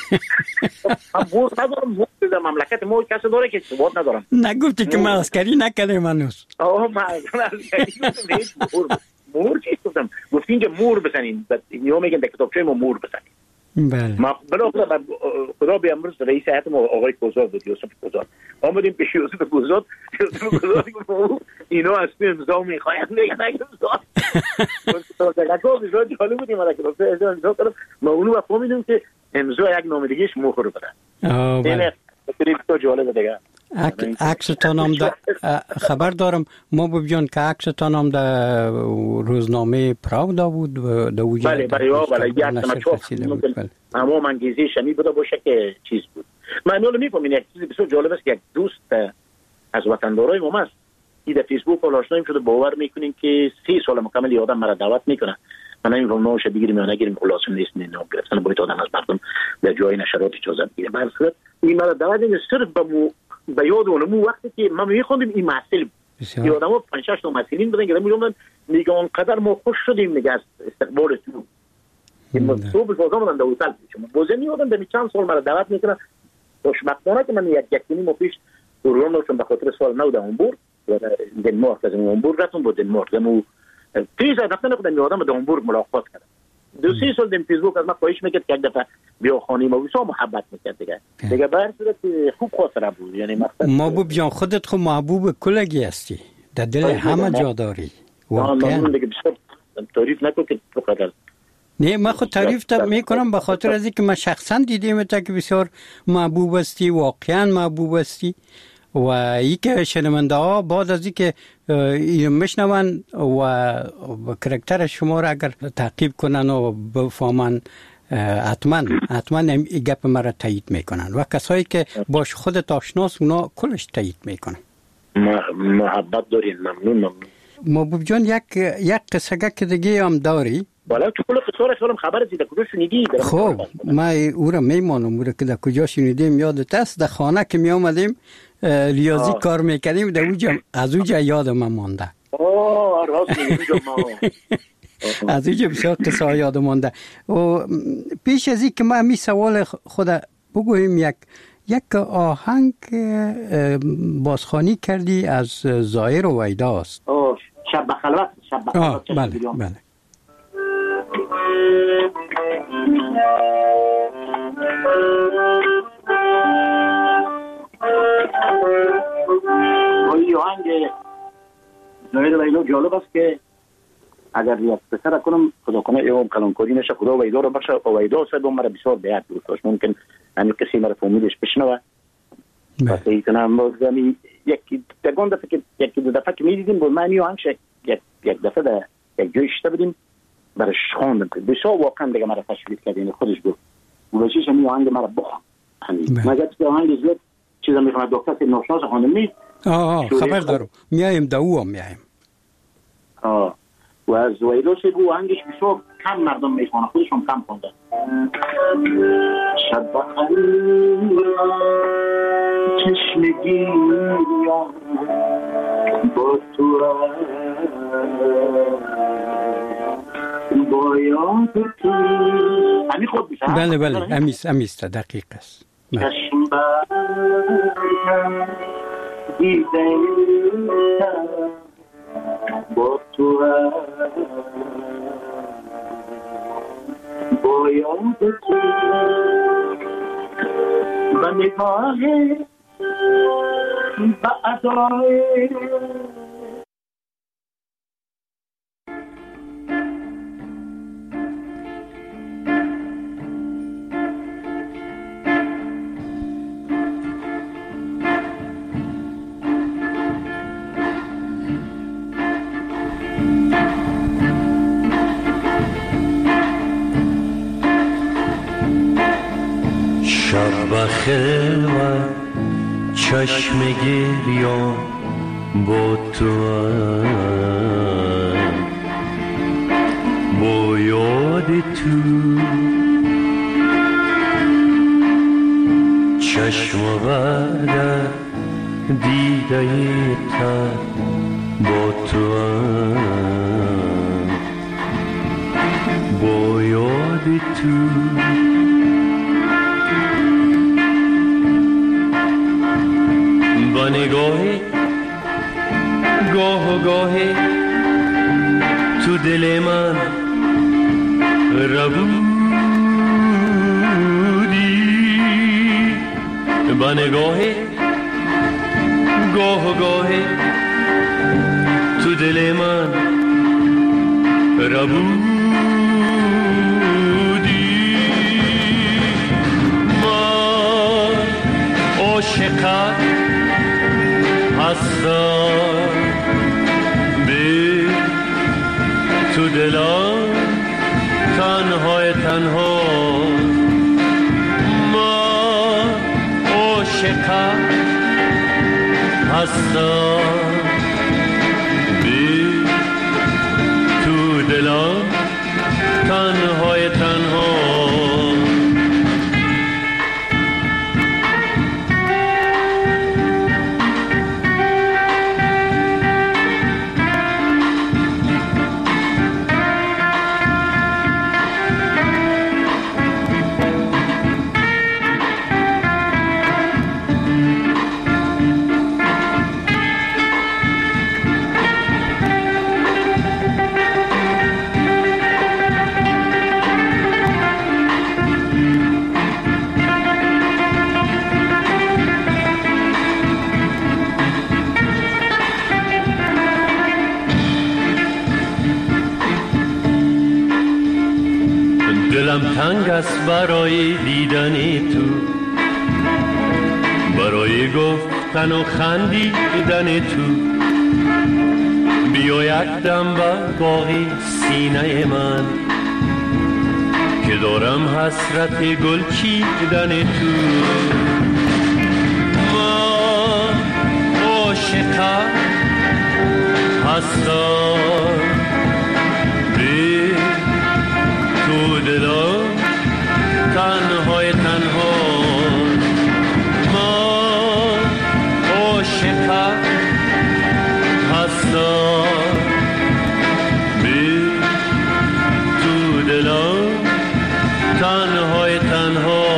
D: من مهر ندارم. مهر در مملکت ما کسی داره که سواد ندارم.
B: نگفتی که من عسکری نکردم هنوز. آه
D: من عسکری نکردم. مهر چی گفتم؟ گفت اینجا مهر بزنین. اینو میگن در کتابچه ما مهر بزنین.
B: بله.
D: ما بالاخره خدا بیامرز رئیس هیئت ما آقای کوزاد بود، یوسف کوزاد. آمدیم پیش یوسف کوزاد. یوسف کوزاد گفت اینا از تو امضا میخواید. میگن اگه امضا تو تا گفت امضا جالب بود. ما که گفت امضا کردم. ما اونو فهمیدیم که امضا یک نامزدگیش مهر بدن.
B: آه بله.
D: خیلی تو جالب دیگه.
B: عکستان هم در خبر دارم ما ببیان که عکستان هم در روزنامه پراودا بود در اوجه.
D: بله بله بله یک تماشا تمام انگیزه شمی بوده باشه که چیز بود. من اون میفهمم یک چیز بسیار جالب است که یک دوست از وطندارای ما است که در فیسبوک آشناییم شده، باور میکنین که سی سال مکمل یادم مرا دعوت میکنه. من نمیفهمم نوش بگیریم یا نگیریم، خلاص نیست نه نام گرفتن باید آدم از مردم در جای نشرات اجازه بگیره. به هر صورت این مرا دعوت این صرف به به یاد اونم وقتی که ما میخوندیم این محصل بود. آدم‌ها پنج شش تا محصلین بودن که میگفتن میگه اونقدر ما خوش شدیم میگه از استقبال تو. که ما تو به بازار من دوستان شما بازمی بودن به چند سال مرا دعوت میکنه. خوشبختانه که من یک یکی ماه پیش دوران داشتم به خاطر سال نو در هامبورگ و دنمارک از هامبورگ رفتم با دنمارک. دمو تیز رفتن خودم یادم در هامبورگ ملاقات کردم. دو سه سال دم فیسبوک از ما خواهش میکرد که یک دفعه بیا خانه ما وسا محبت میکرد دیگه. دیگه بر صورت خوب خاطره بود. یعنی مثلا
B: محبوب جان خودت خود محبوب کلگی هستی. در دل همه جا داری.
D: واقعا دیگه بسیار تعریف نکن که تو قدر.
B: نه من خود تعریف تا میکنم به خاطر از اینکه من شخصا دیدم تا که بسیار محبوب هستی، واقعا محبوب هستی و ای که شنونده ها بعد از اینکه اینو میشنون و کرکتر شما را اگر تعقیب کنن و بفهمن حتما حتما این گپ مرا تایید میکنن و کسایی که باش خودت آشناس اونا کلش تایید میکنن.
D: محبت دارین. ممنون ممنون.
B: محبوب جان یک یک قصه که دیگه هم داری؟
D: بالا تو کل قصه را خبر از کجا شنیدی؟
B: خب ما او را میمانم او را که در کجا شنیدیم یادت است؟ در خانه که می آمدیم ریاضی آه. کار میکردیم در اوجا از اوجا یادم مانده.
D: آه راست میگم ما
B: از اوجا بسیار قصه یادم مانده. و پیش از این که ما می سوال خود بگویم یک یک آهنگ بازخوانی کردی از زایر و ویدا است.
D: آه شب بخلوت شب بخلوت.
B: بله بله.
D: این آهنگ زایر و ویدا جالب است که اگر یک بسر کنم خدا کنه ایوم کلانکاری نشه خدا ویدا رو بخشه و ویدا صاحب مرا بسیار بیاد دوست ممکن همین کسی مرا فهمیدش بشنوه پس ایتنم بازمی یکی دگان دفعه که یکی دو دفعه که میدیدیم با من این آهنگ یک یک دفعه در یک جای شده بودیم برش خواندم که بسیار واقعا دیگه مرا تشویق کرد این خودش گفت واسیش این آهنگ مرا بخوان همین مگر که آهنگ زیاد چیزا میخوام دکتر که ناشناس خواندم می
B: آه خبر دارم میایم داو هم میایم
D: آه و از ویلوس بو آهنگش بسیار کم مردم میخوانه خودشون کم خوندن شب بخیر چشم گیریان با تو با یاد تو همی خود بیشه
B: بله بله امیست امیست دقیق است
D: چشم بخیر دیده با تو با یاد تو و نگاه و ادای
E: شب بخیر و چشم گریان با تو با یاد تو چشم ورده دیده تر با تو با یاد تو با نگاهی گاه و گاهی تو دل من ربودی با نگاهی گاه و گاهی تو دل من ربودی من عاشقت هستم به تو دلم تنهای تنها من عاشقت هستم به تو دلم تنهای تنها دلم تنگ است برای دیدن تو برای گفتن و خندیدن تو بیا یک دم بر باغی سینه من که دارم حسرت گل چیدن تو. من عاشقم هستم بی تو دلم تنهای تنها. من عاشقم هستم بی تو دلم تنهای تنها.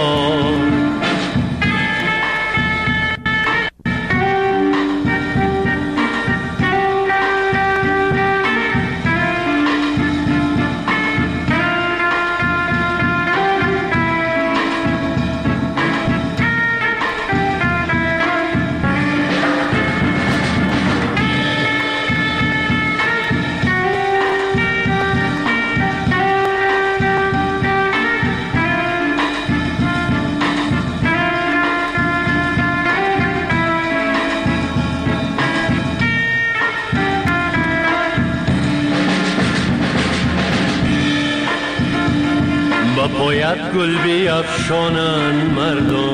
E: باید گل بیفشانن مردم،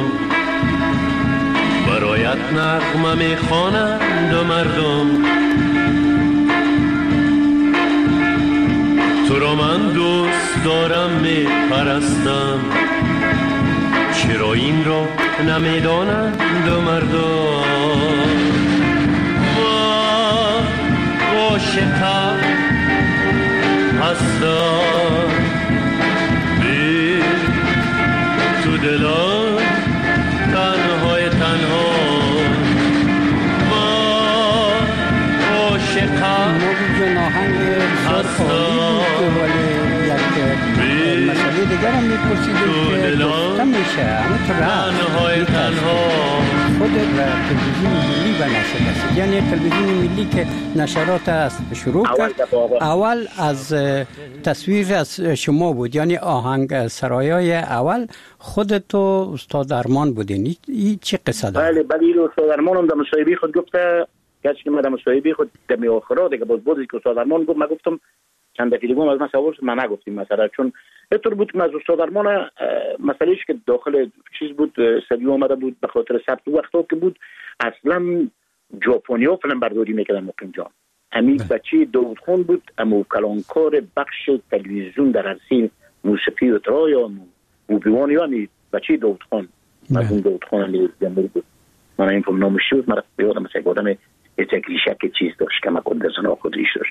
E: برایت نغمه میخوانند و مردم. تو را من دوست دارم میپرستم، چرا این را نمیدانند و مردم. من عاشقم هستم تو دلم تنهای تنها. من عاشقم هستم
B: ولی مسئله دیگر هم میپرسیدیم که گفتم میشه همونطور
E: تنهای تنها.
B: خود تلویزیون ملی و نشر است، یعنی تلویزیون ملی که نشرات است شروع کرد اول از تصویر از شما بود، یعنی آهنگ سرایای اول خودتو استاد ارمان بودین. این چه قصه داره؟
D: بله بله استاد ارمان هم در مصاحبه خود گفته، کسی که من در مصاحبه خود در میاخرا دیگه باز بودی که استاد ارمان گفت، من گفتم چند دفعه دیگه از من سوال شد، من نگفتیم مثلا، چون اینطور بود که از استاد ارمان مسئلهش که داخل چیز بود استودیو آمده بود به خاطر ثبت وقتا که بود اصلا ژاپنیا فیلم برداری میکردن مقیم جان. امی بچه داود خان بود، اما کلانکار بخش تلویزیون در عرصه موسیقی و ترا یا موبیوان، یا امی بچه داود خان مرحوم داود خان علی جمهوری بود. من این فیلم نامش بود، من یادم مثلا آدم اتکلیشه که چیز داشت که مکن در زنا خودریش داشت.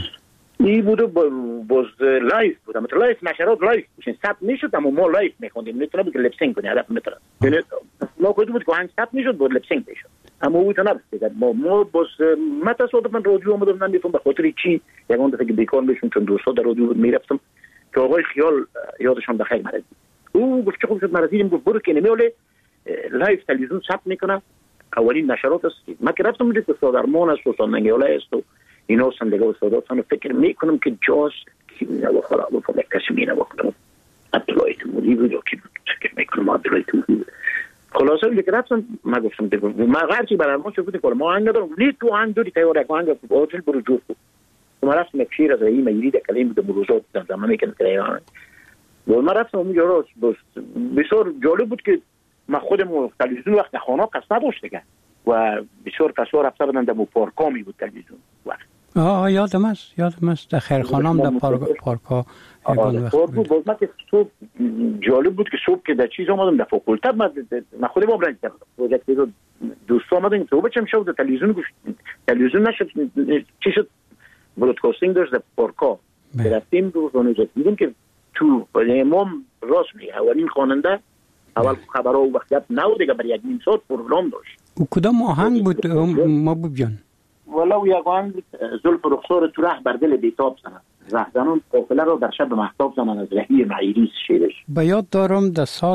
D: این بود باز لایف بود، اما لایف نشرات لایف میشن ثبت میشد، اما ما لایف میخوندیم، نمیتونه بود که لپسینگ کنی هدف میتونه یعنی ما خود بود که هنگ ثبت میشد بود لپسینگ میشد، اما او تو نبود. ما ما باز من تصادفا رادیو آمدم نمیفهم به خاطر چی یگان دفعه که بیکار بشم، چون دوستا در رادیو میرفتم که آقای خیال یادشان بخیر مرد او گفت چه خوب شد مرزیدیم، گفت برو که نمیوله لایف تلویزیون ثبت میکنه اولین نشرات است. من که رفتم میدید استاد ارمان است و ساننگیاله است و اینا سندگاه استاداتان فکر میکنم که جاز که مینا و خراب و فلک کسی مینا وقتم اطلاعی تومولی بود و که فکر میکنم اطلاعی تومولی. خلاصه بیده که رفتم من گفتم دیگه من غرچی برای ارمان شد بودی که ما هنگ ندارم نید تو هنگ داری تایوار یک هنگ آتل برو جور بود و من رفتم یک شیر از رایی مگیری در کلیم بوده مروزات در زمان میکنم که رایان و من رفتم اونجا راست بسیار جالب بود که من خودم تلویزیون وقت خانه کس نداشت دیگه و بسیار کسا رفته بدن در پارکامی بود تلویزیون وقت.
B: آه یادم است یادم است در خیرخانم در پارک پارکا
D: بود. باز من که صبح جالب بود که صبح که در چیز آمدم در فاکولته من خودم آبرنج کردم پروژکت رو دوست آمدن که بچم شد در تلویزیون گوش تلویزیون نشد چی شد برودکاستینگ داشت در پارکا رفتیم دو روز دیدیم که تو امام راست میگه اولین خواننده اول خبرها و وقت نو دیگه برای یک نیم ساعت پروگرام داشت.
B: او کدام آهنگ بود محبوب جان؟
D: والا یک آهنگ زلف رخسار تو ره بر دل بیتاب زنن رهزنان قافله رو در شب مهتاب زنن از رهی معیریس شیرش.
B: به یاد دارم در سال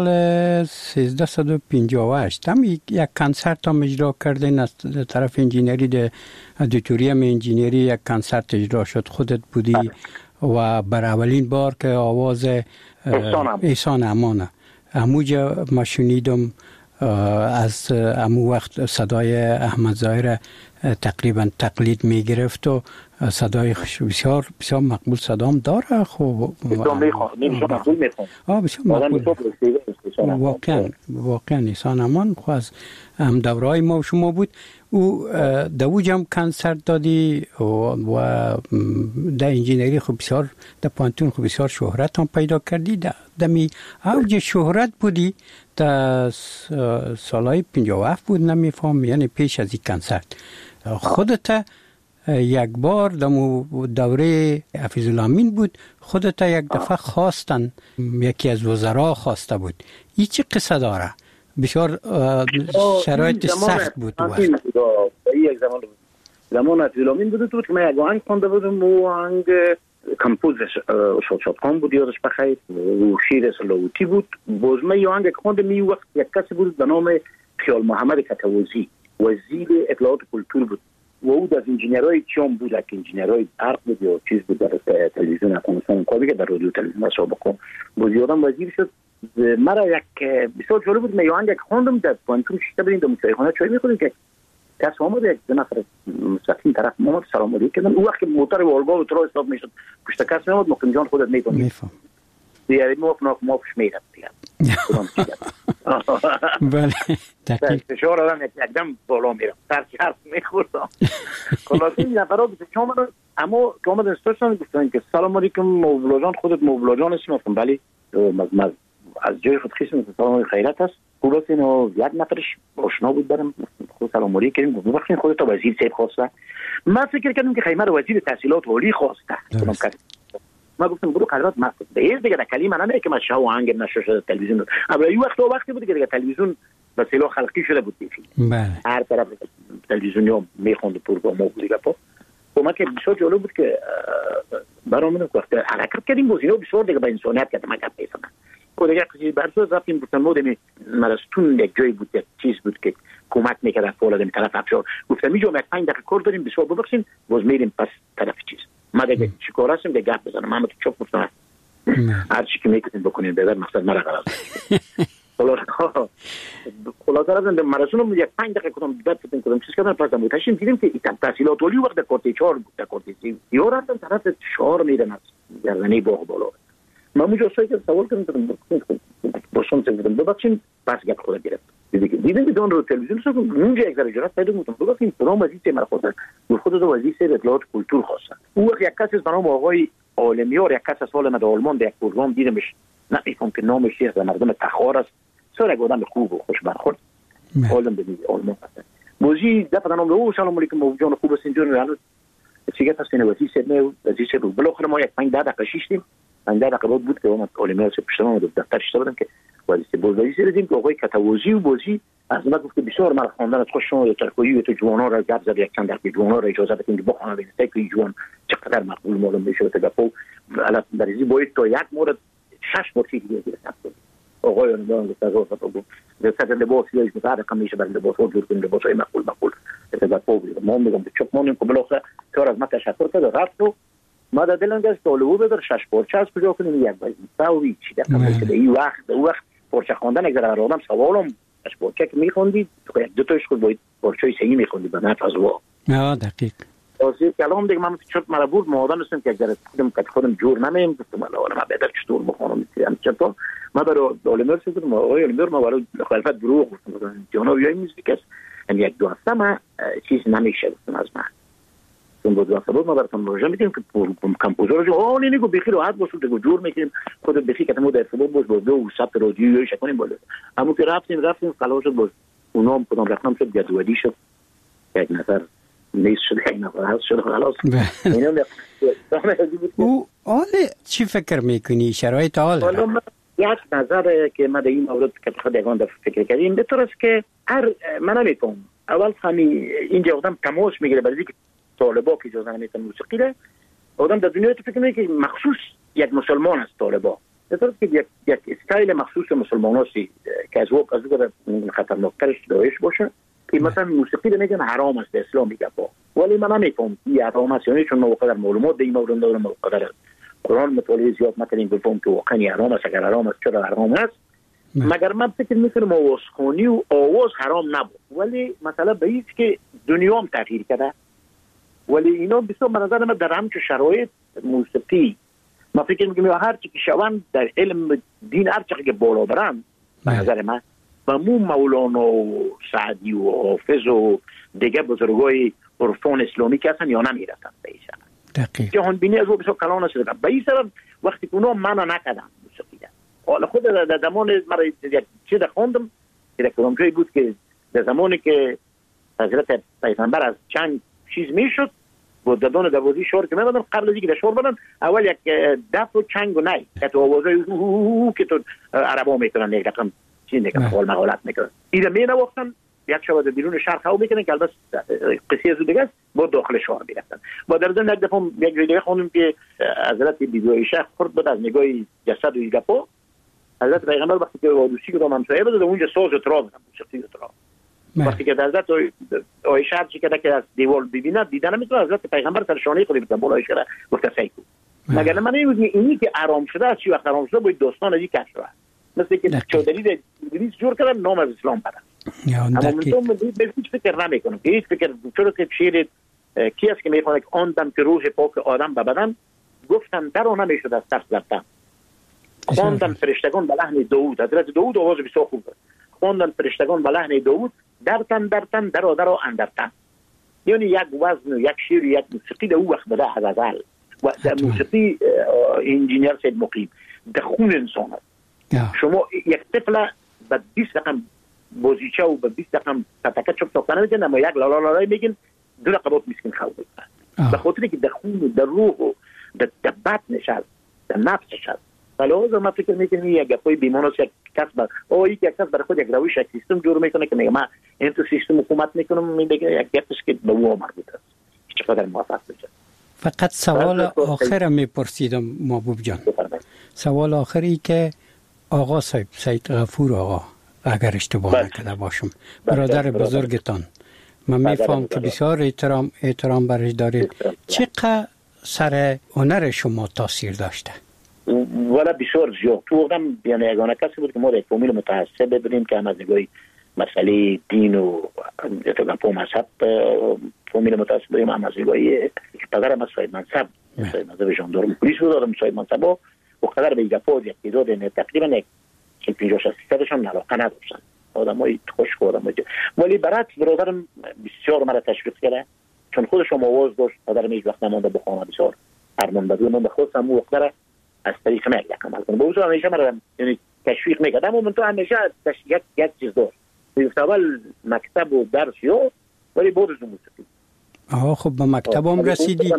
B: سیزده و پنجاه و هشت هم یک کنسرت هم اجرا کردین از طرف انجینری در ادیتوریم انجینری یک کنسرت اجرا شد خودت بودی و بر اولین بار که آواز احسان امانه اموجا ما شنیدم از امو وقت صدای احمد ظاهر تقریبا تقلید می گرفت و صدای بسیار بسیار مقبول صدام داره. خب
D: بسیار میخوام نمیشه مقبول میخوام
B: آه بسیار مقبول واقعا واقعا نیسان امان خو از هم دورای ما و شما بود او دوج هم کنسرت دادی و, و در انجینری خب بسیار در پانتون خب بسیار شهرت هم پیدا کردی. دمی اوج شهرت بودی در سالهای پنجاه و هفت بود نمیفهم، یعنی پیش از این کنسرت خودت یک بار در دوره حفیظ الامین بود خودت یک دفعه خواستن، یکی از وزرا خواسته بود. این چه قصه داره؟ بسیار شرایط سخت بود وقت.
D: یک زمان زمان حفیظ الامین بود بود که من یک آهنگ خونده بودم و آهنگ کمپوزش شاد شادخان بود یادش بخیر و شیر سلاوتی بود. باز من یه آهنگ خونده می وقت یک کسی بود به نام خیال محمد کتوزی وزیر اطلاعات کلتور بود و او از انجینرهای چیام بود که انجینرهای برق بود یا چیز بود در تلویزیون افغانستان کاری که در رادیو تلویزیون سابقا بود یادم وزیر شد. مرا یک بسیار جالب بود. من یه آهنگ خوندم در پانتون شیشته بریم در چایخانه چای می‌خوریم که کس آمد یک دو نفر مستقیم طرف ما سلام علیکم کردن. اون وقت موتور والگا و ترا استاد میشد پشت کس میاد مقیم جان خودت میتونی
B: میفهم
D: دیگه موف ناف موفش میرد دیگه
B: بله دقیق
D: فشار آدم یکدم بالا میرم سر حرف میخوردم خلاصه این نفرات بود که آمدن اما که آمدن استاشتن گفتن که سلام علیکم مولا جان خودت مولا جان هستی؟ گفتم بله. از جای خود خیستم که سلام خیرت هست. خلاص اینو یک نفرش آشنا بود برم خود سلام علیکم کردیم گفتم وقتی خودت وزیر صاحب خواسته. من فکر کردم که خیمه رو وزیر تحصیلات عالی خواسته. ما گفتم برو قدرت ما به دیگه کلمه نمیگه که ما شاه آهنگ نشه شده تلویزیون. اما این وقت وقتی بود که دیگه تلویزیون به اصطلاح خلقی شده بود دیگه.
B: بله.
D: هر طرف تلویزیونیا میخوند پروگرام بود دیگه. خب ما که بسیار جالب بود که برامون وقت حرکت کردیم گزینه بسیار دیگه به انسانیت کردیم اگه پیسم. خود دیگه چیزی برسو رفتیم گفتن مودمی مرستون یک جای بود یک چیز بود که کمک میکرد فولاد می طرف افشار. گفتم میجام یک پنج دقیقه کار داریم بسیار ببخشید باز میریم پس طرف چیز. ما دیگه چیکار هستیم که گپ بزنم محمد چوب گفتم هر چی که میکنین بکنین به مقصد مرا قرار خلاص خلاص رفتم مراسم یک پنج دقیقه کردم بعد فکر کردم چیز کردم پس متشیم دیدیم که تحصیلات عالی وقت کارت چهار بود در کارت سی یا رفتم طرف چهار میدن از گردنی باغ بالا. من اونجا سوی که سوال کردم باشم گفتم ببخشید پس گپ خود گرفت دیدیم که دون رو تلویزیون سو اونجا یک ذره جرأت پیدا کردم ببخشید پروگرام وزیر مرا خواستن خود دو وزیر اطلاعات کلتور خواستن. اون وقت یک کسی به نام آقای عالمیار یک کس از سال من در آلمان در یک پروگرام دیدمش نمی‌فهم که نامش چیه مردم تخار است سر یک آدم خوب و خوش برخورد عالم بدید آلمان هست موزی دفعه نام او سلام علیکم موجود جان خوب است اینجوری هنوز چیگه هستین وزیر سید نه وزیر سید بالاخره ما یک پنج دقیقه شیشتیم پنج دقیقه بود بود که اومد عالمیار سه پشت ما دفتر شده بودن که وزیر سید وزیر دیدیم که آقای کتوزی و بازی از ما گفت که بسیار مرا خواندن از خوششون ترکویی و تو جوانا را گپ زد یک چند دقیقه جوانا را اجازه بدین که بخونه ببینید که جوان چقدر مقبول معلوم میشه تا گپو الان در این باید تا یک مورد شش مورد دیگه گرفت آقای اون گفت از وقت بود در سطح لباس یه مقدار کم میشه برای لباس و جور کنیم لباس های مقبول مقبول تا گپو ما میگم که چوب مونیم که بالاخره کار از ما تشکر کرد رفت و ما در دلم گشت طالبو بدر شش پارچه از کجا کنیم یک باید ساوی چی در این وقت اون وقت پارچه خواندن اگر آدم سوالم از پارچه که میخوندید تو یک دو تاش خود باید پارچه صحیح میخوندید به نفع از وا
B: نه دقیق
D: واسه کلام دیگه من چوب مرا بود ما آدم هستم که اگر خودم که خودم جور نمیم گفتم الله ما بهتر چطور بخونم میتونم چطور ما برای عالمیار شدم آقای عالمیار ما برای خلافت دروغ گفتم جانا بیای موزیک است یعنی یک دو هفته ما چیز نمیشه گفتم از من چون بود وقت بود ما براتون مراجعه میکنیم که کمپوزر رو آه نه نگو بخیر راحت باشید دیگه جور میکنیم خود بخیر که تمام در فلوب باش با دو ثبت رادیو یا شکنیم بالا اما که رفتیم رفتیم خلاص باز اونام کدام رقم شد جدولی شد یک نفر نیست شده یک نفر هست شده خلاص اینا
B: او آله چی فکر میکنی شرایط حال
D: حالا یک نظر که ما در این مورد که خود یگان دفعه فکر کردیم به طور است که هر من نمیتونم اول همین اینجا آدم تماس میگیره برای که طالبا که اجازه نمیتن موسیقی ده آدم در دنیا تو فکر میکنه که مخصوص یک مسلمان است طالبا به طور که یک یک استایل مخصوص مسلمان هستی که از وقت از وقت خطرناکترش داعش باشه که مثلا موسیقی ده میگن حرام است اسلام میگه با ولی من نمیفهم این حرام است یعنی چون موقع در معلومات در این مورد دارم موقع در قرآن مطالعه زیاد نکنیم بفهم که واقعا حرام است اگر حرام است چرا حرام است مگر من فکر میکنم آوازخوانی و آواز حرام نبود ولی مثلا به هیچ که دنیا هم تغییر کرده ولی اینا بسیار به نظر من در همچون شرایط موسیقی ما فکر میکنم هر چی که شوند در علم دین هر چی که بالا برن به نظر من و مو مولانا و سعدی و حافظ و دیگه بزرگای عرفان اسلامی که هستن یا نمیرسن به این سبب جهان بینی از او بسیار کلان نشده. به این سبب وقتی که اونا منع نکردن موسیقی ده حالا خود در زمان مرا یک چیز خوندم که در کدام جایی بود که در زمانی که حضرت پیغمبر از چنگ چیز میشد و دادان دوازی شور که میبادن قبل از اینکه در شور بدن اول یک دف و چنگ و نی که تو آوازهای که تو عربا میکنن یک رقم چیز میکنن حال مقالت میکنن ایده می نواختن یک شب در بیرون شهر خواه میکنن که البته قصه از دیگه است با داخل شهر میرفتن. با در ضمن یک دفعه یک دیگه خوندم که حضرت بیبی عایشه خورد بود از نگاه جسد و ایگپا حضرت پیغمبر وقتی که وادوسی که همسایه بود اونجا ساز و تراز موسیقی و تراز وقتی که حضرت عایشه هر چی که از دیوار ببینه دیدن نمیتونه حضرت پیغمبر سر شانه خودی بزنه بالا عایشه را گفته سیکو مگر من نمیگم اینی که آرام شده از چی وقت آرام شده باید داستان ازی کش شده مثل که چودری انگلیس جور کردن نام از اسلام بدن اما من به هیچ فکر نمیکنم که هیچ فکر چرا که شیر کی است که میخونه که آن دم که روح پاک آدم به بدن گفتن در آن نمیشد از ترس زدن خواندن فرشتگان به لحن داوود حضرت داوود آواز بسیار خوب داشت خواندن فرشتگان به لحن داوود در تن در تن در در و اندر تن یعنی یک وزن و یک شیر و یک موسیقی در او وقت بده از ازل و در موسیقی انجینیر سید مقیم در خون انسان هست شما یک طفل به بیست رقم بازیچه و به بیست رقم تتکه چپ ساختنه میگن اما یک لالا لالای میگن دو رقبات میسکن خواه بکنن به خاطری که در خون و در روح و در بطنش هست در نفسش هست فلوز ما فکر میکنم یک گپای بیمانوس یک کسب او یک کسب برای خود یک روش یک سیستم جور میکنه که میگه من این تو سیستم حکومت میکنم میگه یک گپش که به او مربوط است چقدر موافق بشه.
B: فقط سوال آخر میپرسیدم محبوب جان سوال آخری که آقا صاحب سید غفور آقا اگر اشتباه نکرده باشم برادر بزرگتان من میفهم که بسیار احترام احترام برش دارید چقدر سر هنر شما تاثیر داشته؟
D: والا بسیار زیاد تو واقعا یعنی یگانه کسی بود که ما در فامیل متعصب بدونیم که هم از نگاهی مسئله دین و اتفاقا مذهب فامیل متعصب بدونیم هم از نگاهی پدرم از صاحب منصب صاحب منصب ژاندارم پلیس بود آدم صاحب منصب و قدر به ایگفاز یک تعداد تقریبا یک پنجاه شصت درصدشان علاقه نداشتن آدمای خشک و آدمای ولی برعکس برادرم بسیار مرا تشویق کرده چون خودش هم آواز داشت پدرم هیچ وقت نمانده بخوانه بسیار ارمان بدون من بخواستم او وقت از طریق من یک عمل کنم با اوزو همیشه مرا یعنی تشویق میکرد اما من تو همیشه یک یک چیز داشت بیفت اول مکتب و درس یا ولی بود از موسیقی
B: آها خب به مکتب هم رسیدی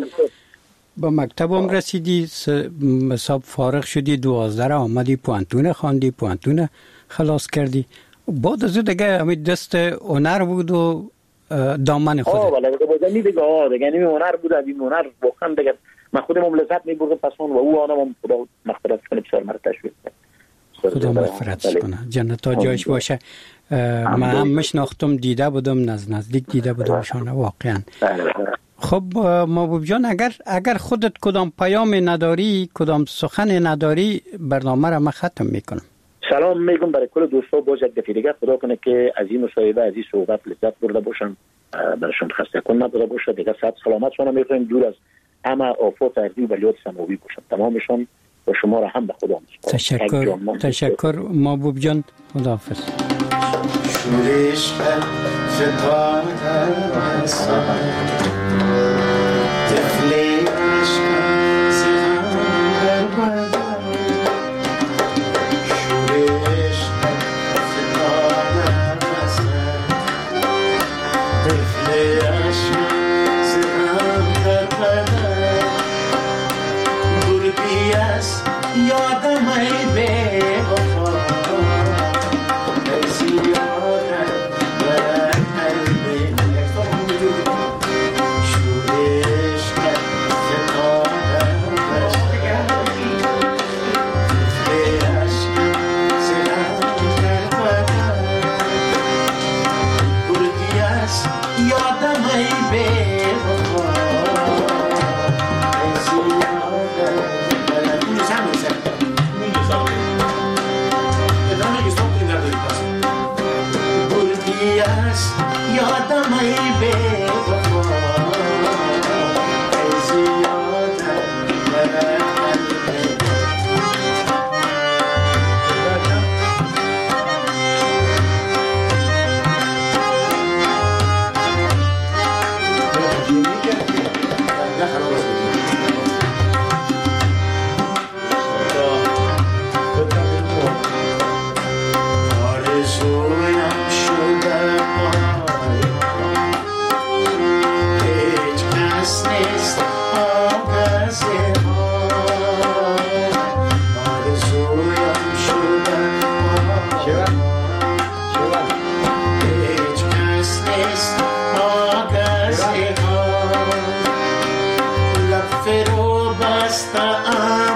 B: با مکتب هم رسیدی حساب فارغ شدی دوازده آمدی پوانتون خواندی پوانتون خلاص کردی بعد از دیگه همین دست هنر بود و دامن خود
D: آه ولی دیگه دیگه آه دیگه این هنر بود این هنر واقعا دیگه من خودم هم لذت می‌بردم پسون و او آنم هم خدا مغفرت کنه بسیار مرا تشویق کرد
B: خدا مغفرت کنه جنت ها جایش باشه من هم مشناختم دیده بودم نز نزدیک دیده بودمشان واقعا خب محبوب جان اگر اگر خودت کدام پیام نداری کدام سخن نداری برنامه را من ختم میکنم.
D: سلام میگم برای کل دوستا باز یک دفعه دیگه خدا کنه که از این مصاحبه از این صحبت لذت برده باشن برشون خسته کن نبوده باشه دیگه صحت سلامت شما میخوایم دور از همه آفات ارضی و بلیات سماوی باشن تمامشون و شما را هم به خدا میسپارم.
B: تشکر تشکر محبوب جان خداحافظ.
C: شورش فتان در سماع تفلیش سیخان در بازار شورش فتان در بازار تفلیش سیخان در بازار گربی است یادم ای به وفا ام